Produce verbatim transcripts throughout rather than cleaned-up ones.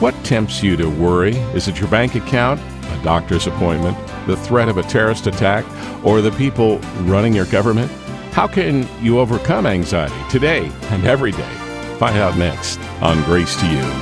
What tempts you to worry? Is it your bank account, a doctor's appointment, the threat of a terrorist attack, or the people running your government? How can you overcome anxiety today and every day? Find out next on Grace to You.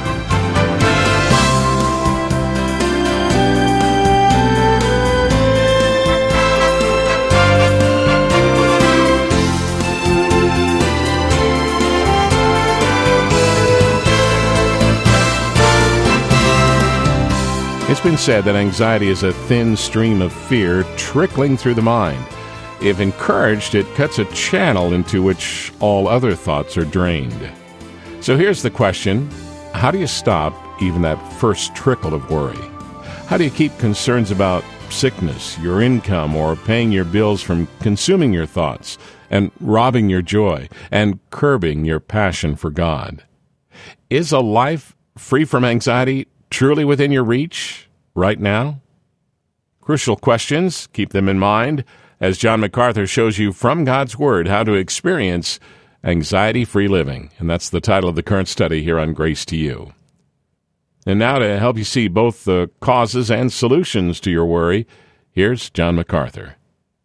It's been said that anxiety is a thin stream of fear trickling through the mind. If encouraged, it cuts a channel into which all other thoughts are drained. So here's the question: how do you stop even that first trickle of worry? How do you keep concerns about sickness, your income, or paying your bills from consuming your thoughts and robbing your joy and curbing your passion for God? Is a life free from anxiety truly within your reach right now? Crucial questions. Keep them in mind as John MacArthur shows you from God's Word how to experience anxiety-free living. And that's the title of the current study here on Grace to You. And now to help you see both the causes and solutions to your worry, here's John MacArthur.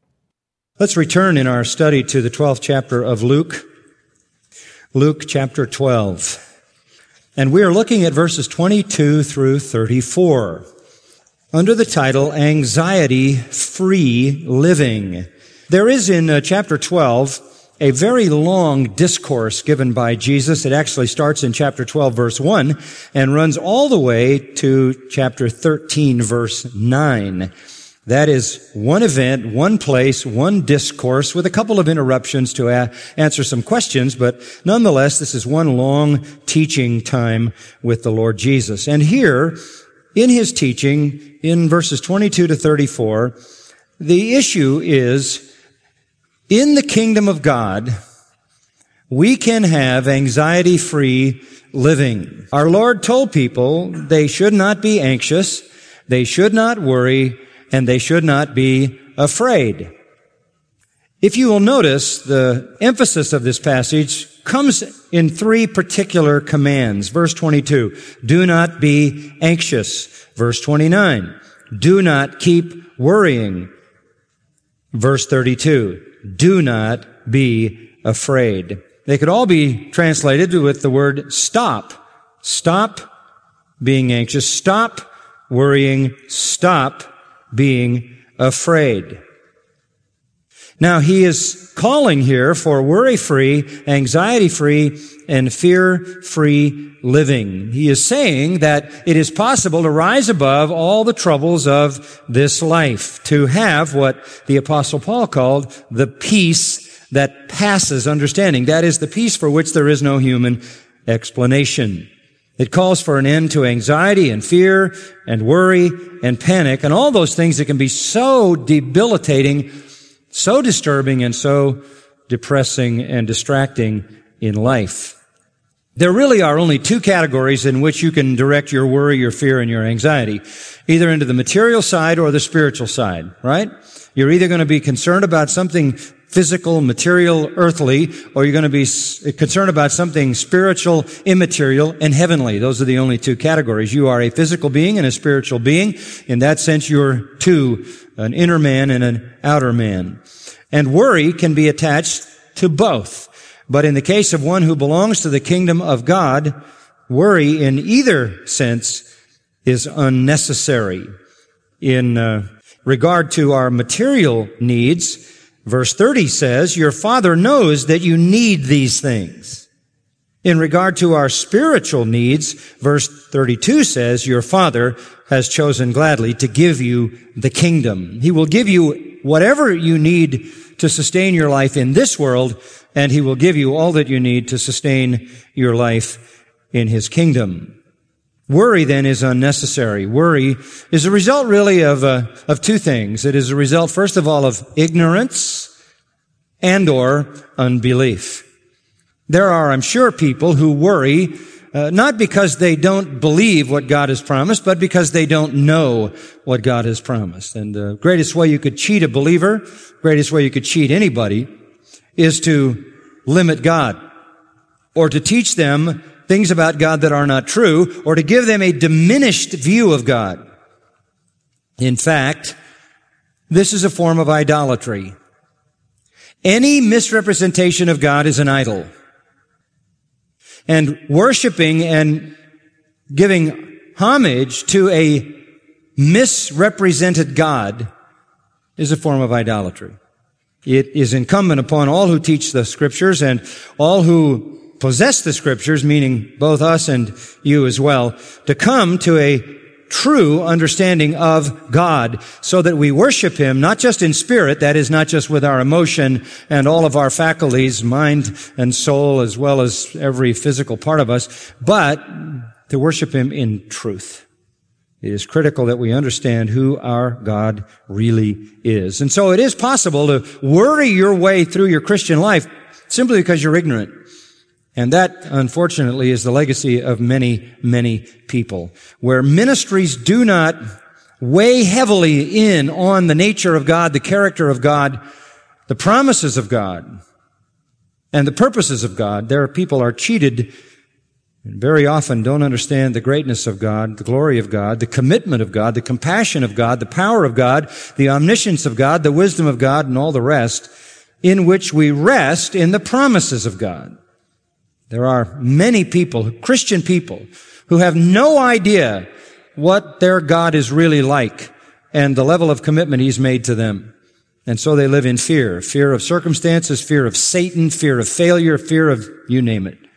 Let's return in our study to the twelfth chapter of Luke. Luke chapter twelve. And we are looking at verses twenty-two through thirty-four under the title, Anxiety-Free Living. There is in uh, chapter twelve a very long discourse given by Jesus. It actually starts in chapter twelve, verse one, and runs all the way to chapter thirteen, verse nine. That is one event, one place, one discourse with a couple of interruptions to a- answer some questions, but nonetheless, this is one long teaching time with the Lord Jesus. And here, in his teaching, in verses twenty-two to thirty-four, the issue is, in the kingdom of God, we can have anxiety-free living. Our Lord told people they should not be anxious, they should not worry, and they should not be afraid. If you will notice, the emphasis of this passage comes in three particular commands. Verse twenty-two, do not be anxious. Verse twenty-nine, do not keep worrying. Verse thirty-two, do not be afraid. They could all be translated with the word stop. Stop being anxious. Stop worrying. Stop being afraid. Now, he is calling here for worry-free, anxiety-free, and fear-free living. He is saying that it is possible to rise above all the troubles of this life, to have what the Apostle Paul called the peace that passes understanding. That is the peace for which there is no human explanation. It calls for an end to anxiety and fear and worry and panic and all those things that can be so debilitating, so disturbing, and so depressing and distracting in life. There really are only two categories in which you can direct your worry, your fear, and your anxiety, either into the material side or the spiritual side, right? You're either going to be concerned about something physical, material, earthly, or you're going to be concerned about something spiritual, immaterial, and heavenly. Those are the only two categories. You are a physical being and a spiritual being. In that sense, you're two, an inner man and an outer man. And worry can be attached to both. But in the case of one who belongs to the kingdom of God, worry in either sense is unnecessary. In uh, regard to our material needs, verse thirty says, your Father knows that you need these things. In regard to our spiritual needs, verse thirty-two says, your Father has chosen gladly to give you the kingdom. He will give you whatever you need to sustain your life in this world, and He will give you all that you need to sustain your life in His kingdom. Worry, then, is unnecessary. Worry is a result, really, of uh, of two things. It is a result, first of all, of ignorance and or unbelief. There are, I'm sure, people who worry uh, not because they don't believe what God has promised, but because they don't know what God has promised. And the greatest way you could cheat a believer, greatest way you could cheat anybody, is to limit God, or to teach them things about God that are not true, or to give them a diminished view of God. In fact, this is a form of idolatry. Any misrepresentation of God is an idol. And worshiping and giving homage to a misrepresented God is a form of idolatry. It is incumbent upon all who teach the Scriptures and all who possess the Scriptures, meaning both us and you as well, to come to a true understanding of God so that we worship Him not just in spirit, that is not just with our emotion and all of our faculties, mind and soul, as well as every physical part of us, but to worship Him in truth. It is critical that we understand who our God really is. And so it is possible to worry your way through your Christian life simply because you're ignorant. And that, unfortunately, is the legacy of many, many people, where ministries do not weigh heavily in on the nature of God, the character of God, the promises of God, and the purposes of God. There are people are cheated and very often don't understand the greatness of God, the glory of God, the commitment of God, the compassion of God, the power of God, the omniscience of God, the wisdom of God, and all the rest, in which we rest in the promises of God. There are many people, Christian people, who have no idea what their God is really like and the level of commitment He's made to them. And so they live in fear. Fear of circumstances, fear of Satan, fear of failure, fear of you name it.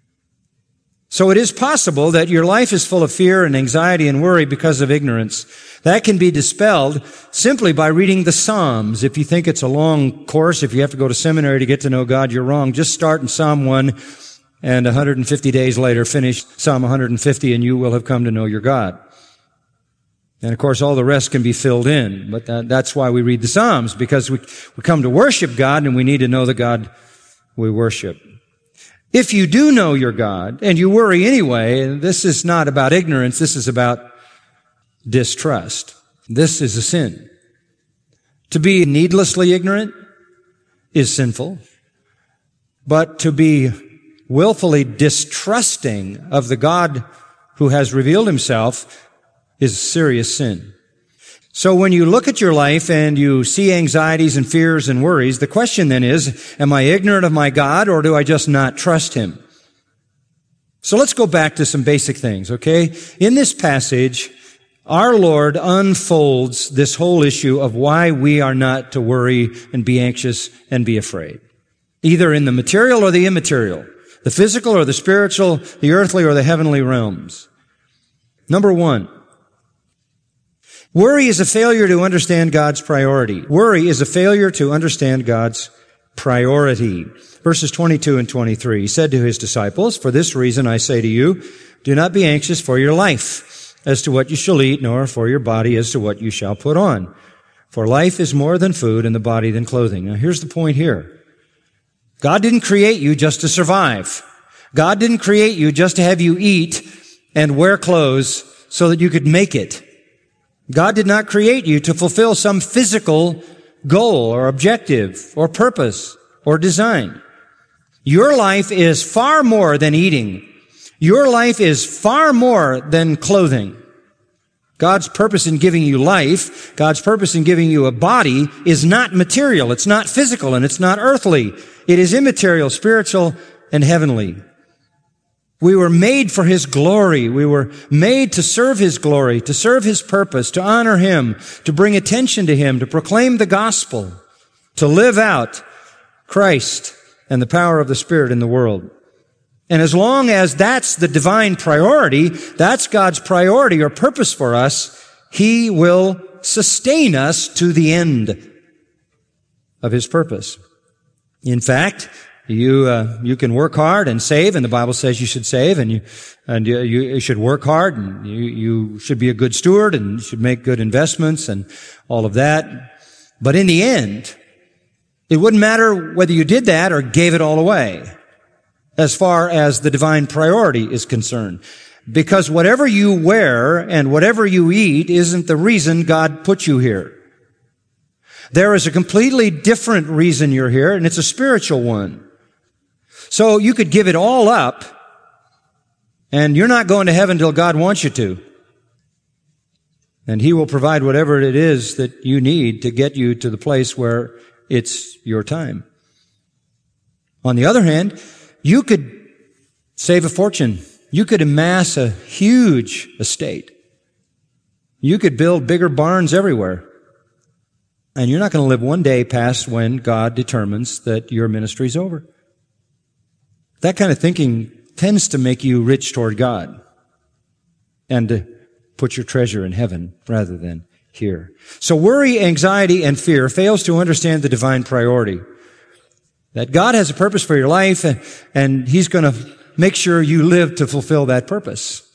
So it is possible that your life is full of fear and anxiety and worry because of ignorance. That can be dispelled simply by reading the Psalms. If you think it's a long course, if you have to go to seminary to get to know God, you're wrong. Just start in Psalm one. And one hundred fifty days later, finish Psalm one hundred fifty, and you will have come to know your God. And of course, all the rest can be filled in. But that, that's why we read the Psalms, because we, we come to worship God, and we need to know the God we worship. If you do know your God, and you worry anyway, this is not about ignorance, this is about distrust. This is a sin. To be needlessly ignorant is sinful, but to be willfully distrusting of the God who has revealed Himself is a serious sin. So when you look at your life and you see anxieties and fears and worries, the question then is, am I ignorant of my God, or do I just not trust Him? So let's go back to some basic things, okay? In this passage, our Lord unfolds this whole issue of why we are not to worry and be anxious and be afraid, either in the material or the immaterial, the physical or the spiritual, the earthly or the heavenly realms. Number one, worry is a failure to understand God's priority. Worry is a failure to understand God's priority. Verses twenty-two and twenty-three, He said to His disciples, "For this reason I say to you, do not be anxious for your life, as to what you shall eat, nor for your body as to what you shall put on. For life is more than food, and the body than clothing." Now here's the point here. God didn't create you just to survive. God didn't create you just to have you eat and wear clothes so that you could make it. God did not create you to fulfill some physical goal or objective or purpose or design. Your life is far more than eating. Your life is far more than clothing. God's purpose in giving you life, God's purpose in giving you a body is not material, it's not physical, and it's not earthly. It is immaterial, spiritual, and heavenly. We were made for His glory. We were made to serve His glory, to serve His purpose, to honor Him, to bring attention to Him, to proclaim the gospel, to live out Christ and the power of the Spirit in the world. And as long as that's the divine priority, that's God's priority or purpose for us, He will sustain us to the end of His purpose. In fact, you uh, you can work hard and save, and the Bible says you should save, and you and you, you should work hard, and you you should be a good steward, and you should make good investments, and all of that. But in the end, it wouldn't matter whether you did that or gave it all away, as far as the divine priority is concerned. Because whatever you wear and whatever you eat isn't the reason God put you here. There is a completely different reason you're here, and it's a spiritual one. So you could give it all up And you're not going to heaven till God wants you to. And He will provide whatever it is that you need to get you to the place where it's your time. On the other hand, you could save a fortune. You could amass a huge estate. You could build bigger barns everywhere. And you're not going to live one day past when God determines that your ministry's over. That kind of thinking tends to make you rich toward God and to put your treasure in heaven rather than here. So worry, anxiety, and fear fails to understand the divine priority. That God has a purpose for your life, and He's going to make sure you live to fulfill that purpose.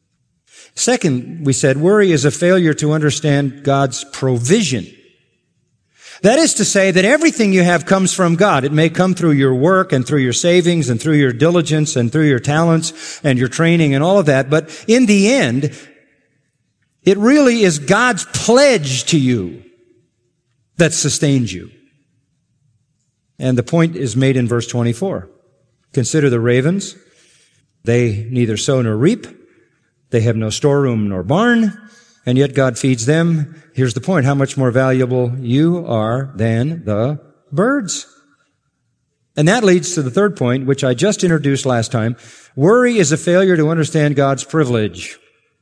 Second, we said, worry is a failure to understand God's provision. That is to say that everything you have comes from God. It may come through your work and through your savings and through your diligence and through your talents and your training and all of that. But in the end, it really is God's pledge to you that sustains you. And the point is made in verse twenty-four. Consider the ravens. They neither sow nor reap. They have no storeroom nor barn, and yet God feeds them. Here's the point. How much more valuable you are than the birds. And that leads to the third point, which I just introduced last time. Worry is a failure to understand God's privilege.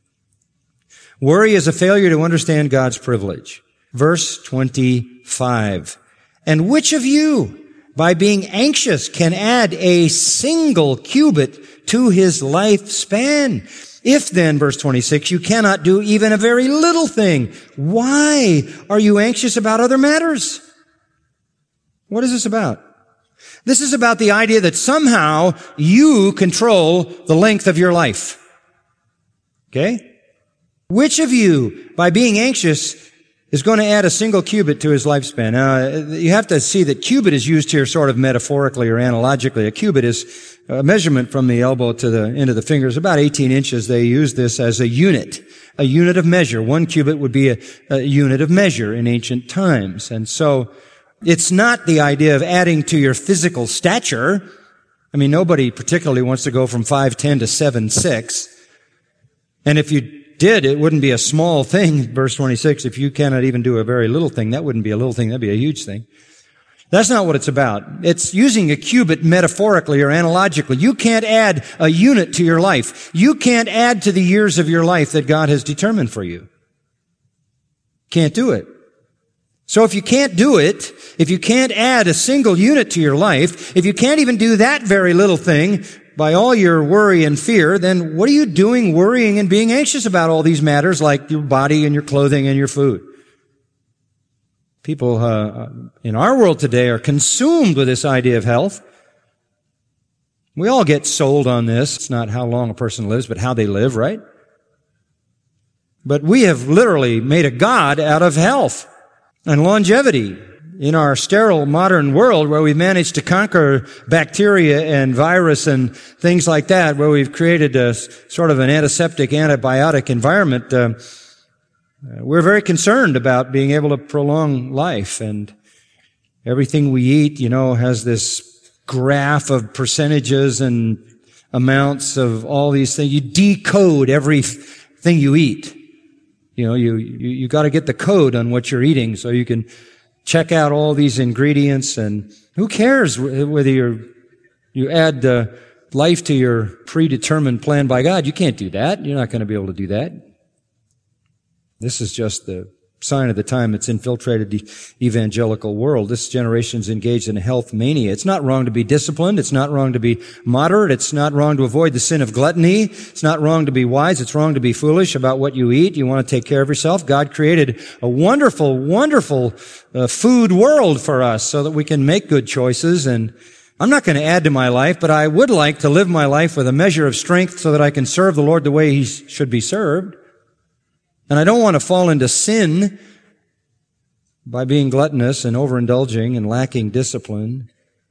Worry is a failure to understand God's privilege. Verse twenty-five. And which of you, by being anxious, can add a single cubit to his lifespan? If then, verse twenty-six, you cannot do even a very little thing, why are you anxious about other matters? What is this about? This is about the idea that somehow you control the length of your life. Okay? Which of you, by being anxious, is going to add a single cubit to his lifespan? Now, you have to see that cubit is used here sort of metaphorically or analogically. A cubit is a measurement from the elbow to the end of the fingers, about eighteen inches. They use this as a unit, a unit of measure. One cubit would be a, a unit of measure in ancient times. And so it's not the idea of adding to your physical stature. I mean, nobody particularly wants to go from five ten to seven six. And if you did, it wouldn't be a small thing. Verse twenty-six, if you cannot even do a very little thing, that wouldn't be a little thing, that'd be a huge thing. That's not what it's about. It's using a cubit metaphorically or analogically. You can't add a unit to your life. You can't add to the years of your life that God has determined for you. Can't do it. So if you can't do it, if you can't add a single unit to your life, if you can't even do that very little thing, by all your worry and fear, then what are you doing worrying and being anxious about all these matters like your body and your clothing and your food? People uh, in our world today are consumed with this idea of health. We all get sold on this. It's not how long a person lives, but how they live, right? But we have literally made a god out of health and longevity. In our sterile modern world where we've managed to conquer bacteria and virus and things like that, where we've created a sort of an antiseptic, antibiotic environment, uh, we're very concerned about being able to prolong life. And everything we eat, you know, has this graph of percentages and amounts of all these things. You decode everything you eat. You know, you, you, you got to get the code on what you're eating so you can check out all these ingredients, and who cares whether you're, you add uh, life to your predetermined plan by God? You can't do that. You're not going to be able to do that. This is just the sign of the time that's infiltrated the evangelical world. This generation's engaged in a health mania. It's not wrong to be disciplined. It's not wrong to be moderate. It's not wrong to avoid the sin of gluttony. It's not wrong to be wise. It's wrong to be foolish about what you eat. You want to take care of yourself. God created a wonderful, wonderful uh, food world for us so that we can make good choices. And I'm not going to add to my life, but I would like to live my life with a measure of strength so that I can serve the Lord the way He should be served. And I don't want to fall into sin by being gluttonous and overindulging and lacking discipline.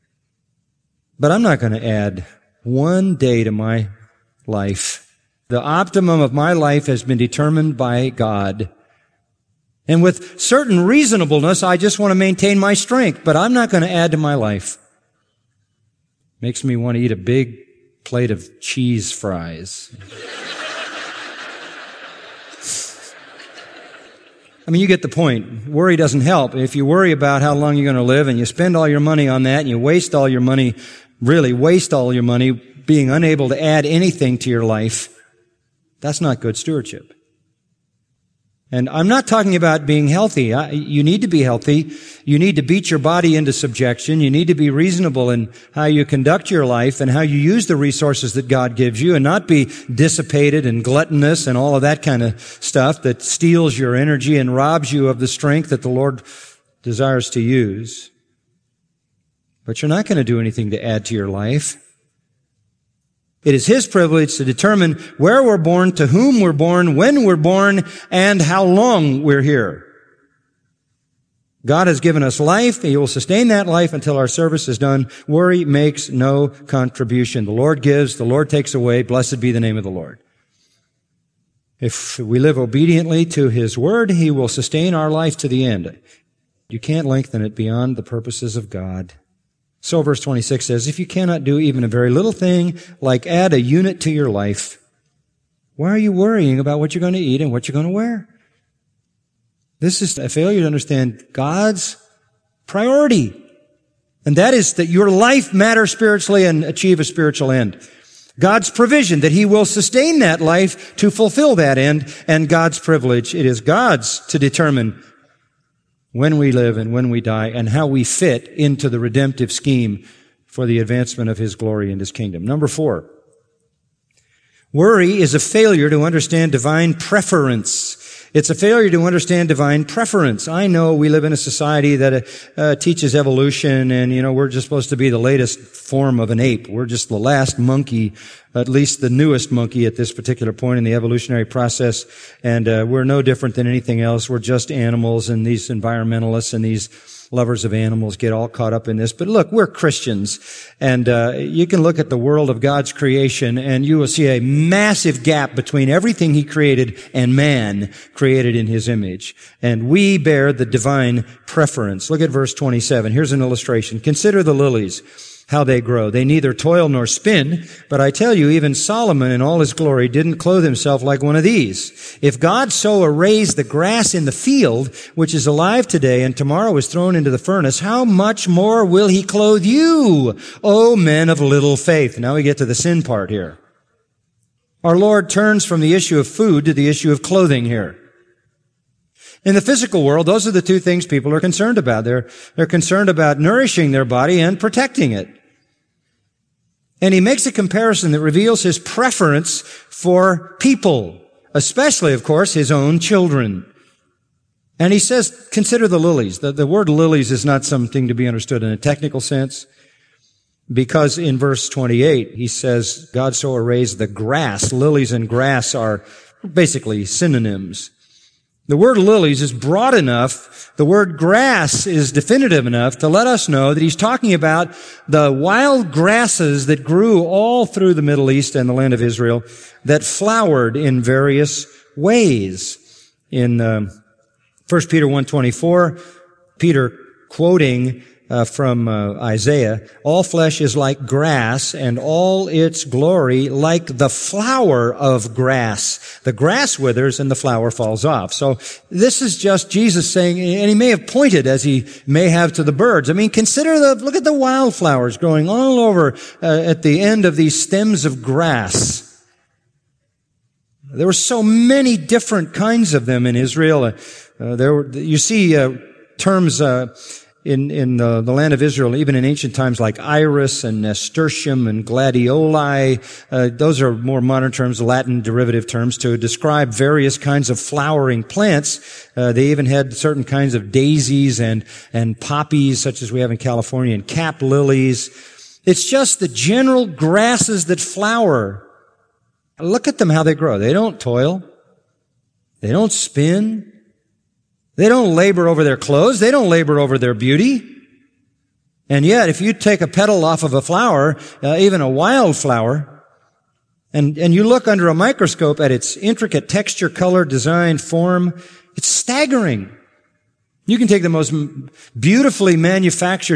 But I'm not going to add one day to my life. The optimum of my life has been determined by God. And with certain reasonableness, I just want to maintain my strength, but I'm not going to add to my life. Makes me want to eat a big plate of cheese fries. I mean, you get the point. Worry doesn't help. If you worry about how long you're going to live and you spend all your money on that and you waste all your money, really waste all your money being unable to add anything to your life, that's not good stewardship. And I'm not talking about being healthy. I, you need to be healthy. You need to beat your body into subjection. You need to be reasonable in how you conduct your life and how you use the resources that God gives you and not be dissipated and gluttonous and all of that kind of stuff that steals your energy and robs you of the strength that the Lord desires to use. But you're not going to do anything to add to your life. It is His privilege to determine where we're born, to whom we're born, when we're born, and how long we're here. God has given us life. He will sustain that life until our service is done. Worry makes no contribution. The Lord gives, the Lord takes away. Blessed be the name of the Lord. If we live obediently to His word, He will sustain our life to the end. You can't lengthen it beyond the purposes of God. So verse twenty-six says, if you cannot do even a very little thing, like add a unit to your life, why are you worrying about what you're going to eat and what you're going to wear? This is a failure to understand God's priority. And that is that your life matter spiritually and achieve a spiritual end. God's provision, that He will sustain that life to fulfill that end, and God's privilege. It is God's to determine when we live and when we die, and how we fit into the redemptive scheme for the advancement of His glory and His kingdom. Number four, worry is a failure to understand divine preference. It's a failure to understand divine preference. I know we live in a society that uh, teaches evolution, and, you know, we're just supposed to be the latest form of an ape. We're just the last monkey, at least the newest monkey at this particular point in the evolutionary process, and uh, we're no different than anything else. We're just animals, and these environmentalists and these lovers of animals get all caught up in this. But look, we're Christians, and uh, you can look at the world of God's creation, and you will see a massive gap between everything He created and man created in His image. And we bear the divine preference. Look at verse twenty-seven. Here's an illustration. Consider the lilies, how they grow. They neither toil nor spin, but I tell you, even Solomon in all his glory didn't clothe himself like one of these. If God so arrays the grass in the field, which is alive today and tomorrow is thrown into the furnace, how much more will He clothe you, O men of little faith? Now we get to the sin part here. Our Lord turns from the issue of food to the issue of clothing here. In the physical world, those are the two things people are concerned about. They're, they're concerned about nourishing their body and protecting it. And He makes a comparison that reveals His preference for people, especially, of course, His own children. And He says, consider the lilies. The, the word lilies is not something to be understood in a technical sense, because in verse twenty-eight, He says, God so arrays the grass. Lilies and grass are basically synonyms. The word lilies is broad enough, the word grass is definitive enough to let us know that He's talking about the wild grasses that grew all through the Middle East and the land of Israel that flowered in various ways. In um, First Peter one twenty-four, Peter quoting Uh, from uh, Isaiah, all flesh is like grass, and all its glory like the flower of grass. The grass withers and the flower falls off. So this is just Jesus saying, and He may have pointed as He may have to the birds. I mean, consider the, look at the wildflowers growing all over uh, at the end of these stems of grass. There were so many different kinds of them in Israel. Uh, there were, you see uh, terms uh, in in the, the land of Israel, even in ancient times, like iris and nasturtium and gladioli. Uh, those are more modern terms, Latin derivative terms, to describe various kinds of flowering plants. Uh, they even had certain kinds of daisies and and poppies, such as we have in California, and cap lilies. It's just the general grasses that flower. Look at them, how they grow. They don't toil. They don't spin. They don't labor over their clothes. They don't labor over their beauty. And yet, if you take a petal off of a flower, uh, even a wild flower, and, and you look under a microscope at its intricate texture, color, design, form, it's staggering. You can take the most beautifully manufactured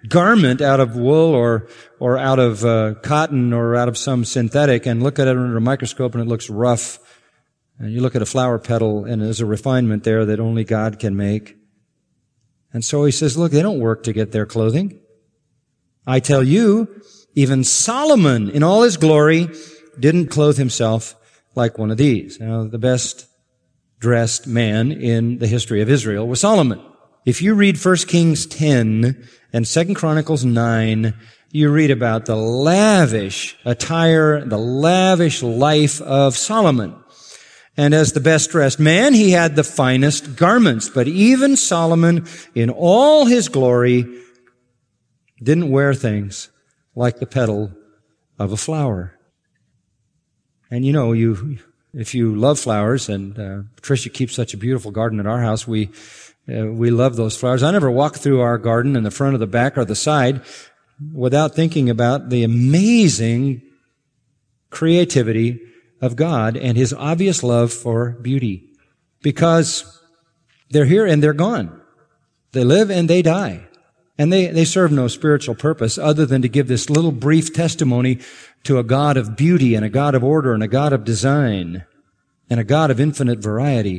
garment out of wool or or out of uh, cotton or out of some synthetic and look at it under a microscope and it looks rough. And you look at a flower petal and there's a refinement there that only God can make. And so he says, look, they don't work to get their clothing. I tell you, even Solomon in all his glory didn't clothe himself like one of these. Now, the best dressed man in the history of Israel was Solomon. If you read First Kings ten and Second Chronicles nine, you read about the lavish attire, the lavish life of Solomon. And as the best dressed man, he had the finest garments. But even Solomon, in all his glory, didn't wear things like the petal of a flower. And you know, you, if you love flowers, and uh, Patricia keeps such a beautiful garden at our house, we uh, we love those flowers. I never walk through our garden in the front or the back or the side without thinking about the amazing creativity of God and His obvious love for beauty. Because they're here and they're gone. They live and they die. And they, they serve no spiritual purpose other than to give this little brief testimony to a God of beauty and a God of order and a God of design and a God of infinite variety.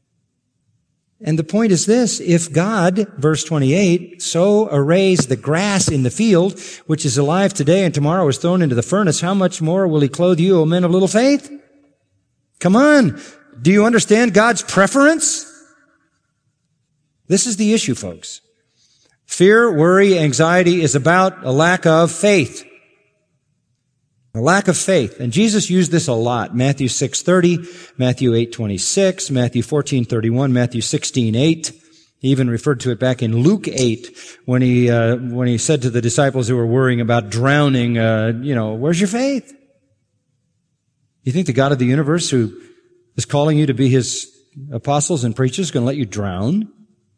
And the point is this: if God, verse twenty-eight, so arrays the grass in the field, which is alive today and tomorrow is thrown into the furnace, how much more will He clothe you, O men of little faith? Come on. Do you understand God's preference? This is the issue, folks. Fear, worry, anxiety is about a lack of faith. A lack of faith. And Jesus used this a lot. Matthew six thirty, Matthew eight twenty-six, Matthew fourteen thirty-one, Matthew sixteen eight. He even referred to it back in Luke eight when he, uh, when he said to the disciples who were worrying about drowning, uh, you know, where's your faith? You think the God of the universe who is calling you to be His apostles and preachers is going to let you drown?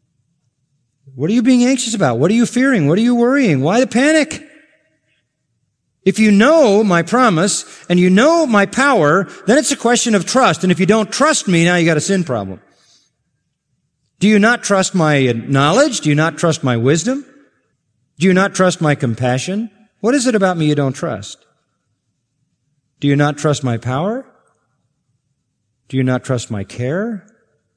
What are you being anxious about? What are you fearing? What are you worrying? Why the panic? If you know my promise and you know my power, then it's a question of trust. And if you don't trust me, now you got a sin problem. Do you not trust my knowledge? Do you not trust my wisdom? Do you not trust my compassion? What is it about me you don't trust? Do you not trust my power? Do you not trust my care?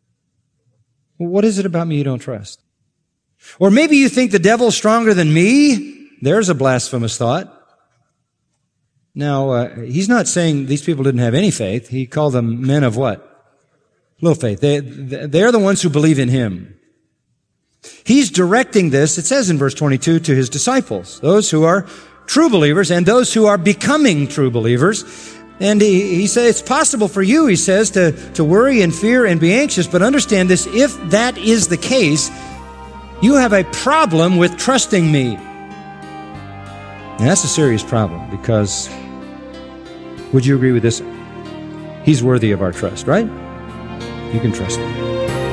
What is it about me you don't trust? Or maybe you think the devil's stronger than me. There's a blasphemous thought. Now, uh, he's not saying these people didn't have any faith. He called them men of what? Little faith. They, they're the ones who believe in Him. He's directing this, it says in verse twenty-two, to His disciples, those who are true believers and those who are becoming true believers. And he, he says it's possible for you, he says, to, to worry and fear and be anxious, but understand this: if that is the case, you have a problem with trusting me. And that's a serious problem, because would you agree with this? He's worthy of our trust, right? You can trust Him.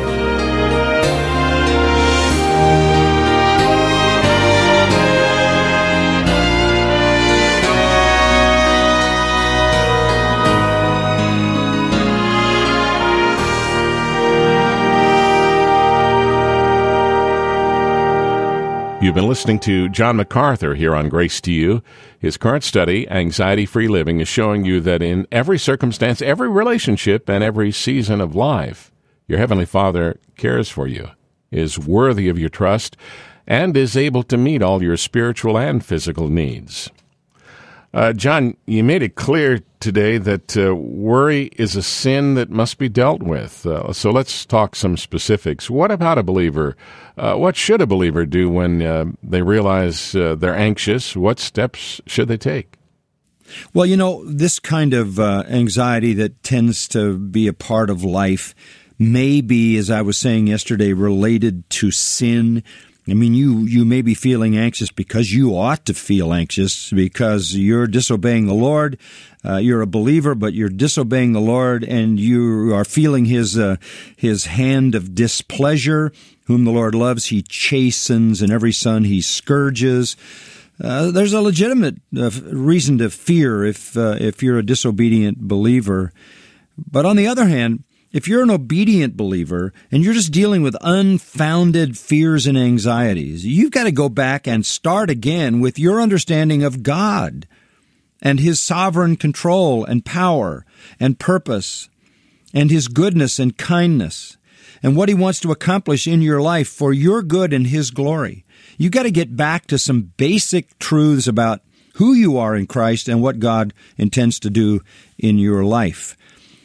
You've been listening to John MacArthur here on Grace to You. His current study, Anxiety-Free Living, is showing you that in every circumstance, every relationship, and every season of life, your Heavenly Father cares for you, is worthy of your trust, and is able to meet all your spiritual and physical needs. Uh, John, you made it clear today that uh, worry is a sin that must be dealt with. Uh, so let's talk some specifics. What about a believer? Uh, what should a believer do when uh, they realize uh, they're anxious? What steps should they take? Well, you know, this kind of uh, anxiety that tends to be a part of life may be, as I was saying yesterday, related to sin. I mean, you, you may be feeling anxious because you ought to feel anxious because you're disobeying the Lord. Uh, you're a believer, but you're disobeying the Lord, and you are feeling His uh, His hand of displeasure. Whom the Lord loves, He chastens, and every son He scourges. Uh, there's a legitimate uh, reason to fear if uh, if you're a disobedient believer. But on the other hand, If you're an obedient believer and you're just dealing with unfounded fears and anxieties, you've got to go back and start again with your understanding of God and His sovereign control and power and purpose and His goodness and kindness and what He wants to accomplish in your life for your good and His glory. You've got to get back to some basic truths about who you are in Christ and what God intends to do in your life.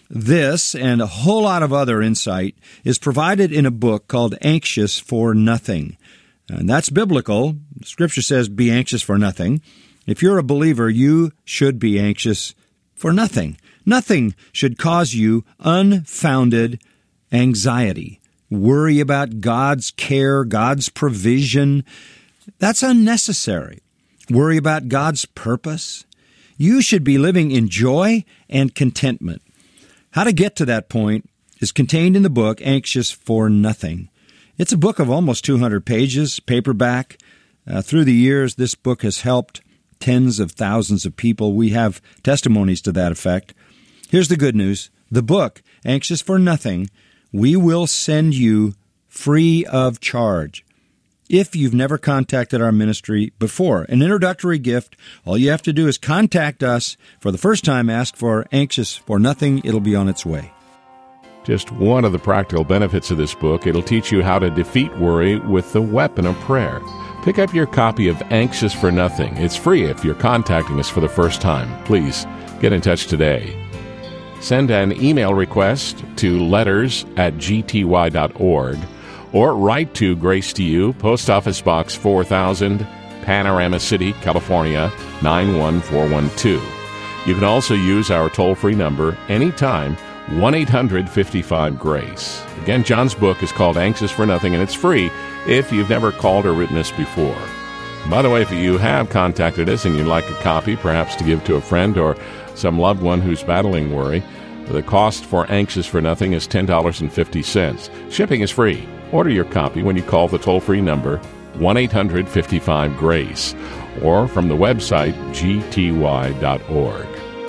This and a whole lot of other insight is provided in a book called Anxious for Nothing. And that's biblical. Scripture says, be anxious for nothing. If you're a believer, you should be anxious for nothing. Nothing should cause you unfounded anxiety. Worry about God's care, God's provision. That's unnecessary. Worry about God's purpose. You should be living in joy and contentment. How to get to that point is contained in the book Anxious for Nothing. It's a book of almost two hundred pages, paperback. Uh, through the years, this book has helped tens of thousands of people. We have testimonies to that effect. Here's the good news. The book, Anxious for Nothing, we will send you free of charge. If you've never contacted our ministry before, an introductory gift, all you have to do is contact us. For the first time, ask for Anxious for Nothing. It'll be on its way. Just one of the practical benefits of this book, it'll teach you how to defeat worry with the weapon of prayer. Pick up your copy of Anxious for Nothing. It's free if you're contacting us for the first time. Please get in touch today. Send an email request to letters at g t y dot org. Or write to Grace to You, Post Office Box four thousand, Panorama City, California, nine one four one two. You can also use our toll-free number anytime, one eight hundred fifty-five GRACE. Again, John's book is called Anxious for Nothing, and it's free if you've never called or written us before. By the way, if you have contacted us and you'd like a copy, perhaps to give to a friend or some loved one who's battling worry, the cost for Anxious for Nothing is ten dollars and fifty cents. Shipping is free. Order your copy when you call the toll-free number one eight hundred fifty-five GRACE or from the website g t y dot org.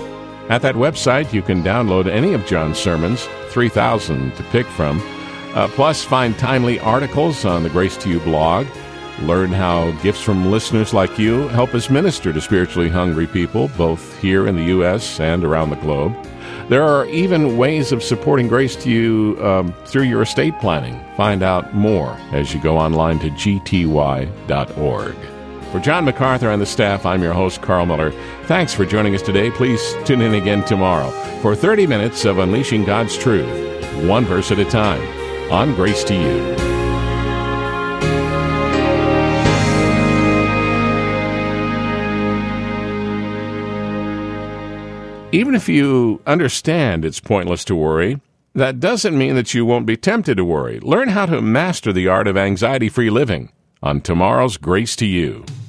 At that website, you can download any of John's sermons, three thousand to pick from, uh, plus find timely articles on the Grace to You blog, learn how gifts from listeners like you help us minister to spiritually hungry people, both here in the U S and around the globe. There are even ways of supporting Grace to You um, through your estate planning. Find out more as you go online to g t y dot org. For John MacArthur and the staff, I'm your host, Carl Miller. Thanks for joining us today. Please tune in again tomorrow for thirty minutes of Unleashing God's Truth, one verse at a time, on Grace to You. Even if you understand it's pointless to worry, that doesn't mean that you won't be tempted to worry. Learn how to master the art of anxiety-free living on tomorrow's Grace to You.